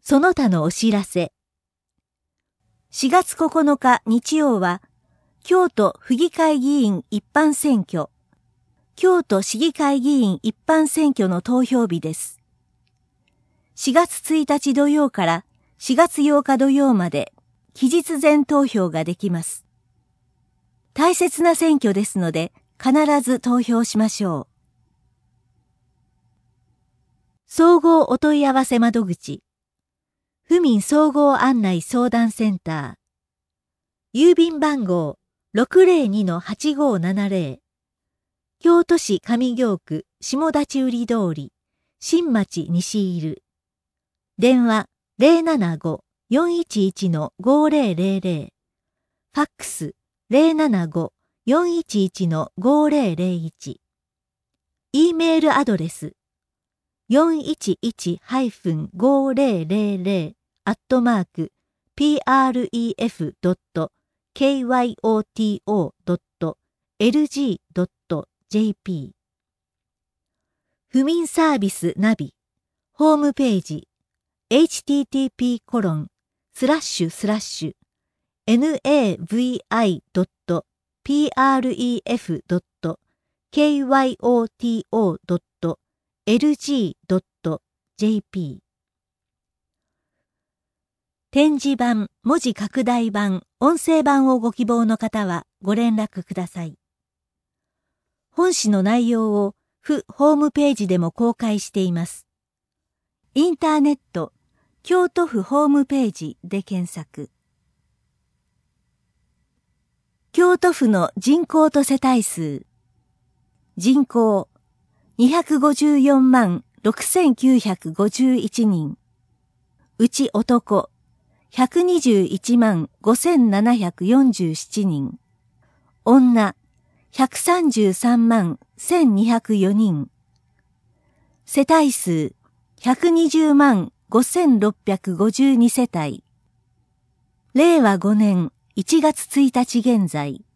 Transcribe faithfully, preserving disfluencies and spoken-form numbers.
その他のお知らせ。しがつここのか日曜は、京都府議会議員一般選挙、京都市議会議員一般選挙の投票日です。しがつついたち土曜からしがつようか土曜まで、期日前投票ができます。大切な選挙ですので、必ず投票しましょう。総合お問い合わせ窓口、府民総合案内相談センター、郵便番号 ろくぜろにのはちごーななぜろ、京都市上京区下立売通り、新町西入。電話 ゼロななごーよんいちいちのごーぜろぜろぜろ、ファックス ゼロななごーよんいちいちのごーぜろぜろいち、E メールアドレス よんいちいち ごーぜろぜろぜろ アットマーク プレフ ドット キョト ドット エルジー ドット ジェーピー 府民サービスナビホームページ エイチティーティーピーコロンスラッシュスラッシュ ナビ ドット プレフ ドット キョト ドット エルジー ドット ジェーピー 展示版、文字拡大版、音声版をご希望の方はご連絡ください。本誌の内容を府ホームページでも公開しています。インターネット、京都府ホームページで検索。京都府の人口と世帯数。人口にひゃくごじゅうよんまんろくせんきゅうひゃくごじゅういちにん。うち男ひゃくにじゅういちまんごせんななひゃくよんじゅうななにん。女ひゃくさんじゅうさんまんせんにひゃくよにん。世帯数ひゃくにじゅうまんごせんろっぴゃくごじゅうにせたい。れいわごねんいちがつついたち現在。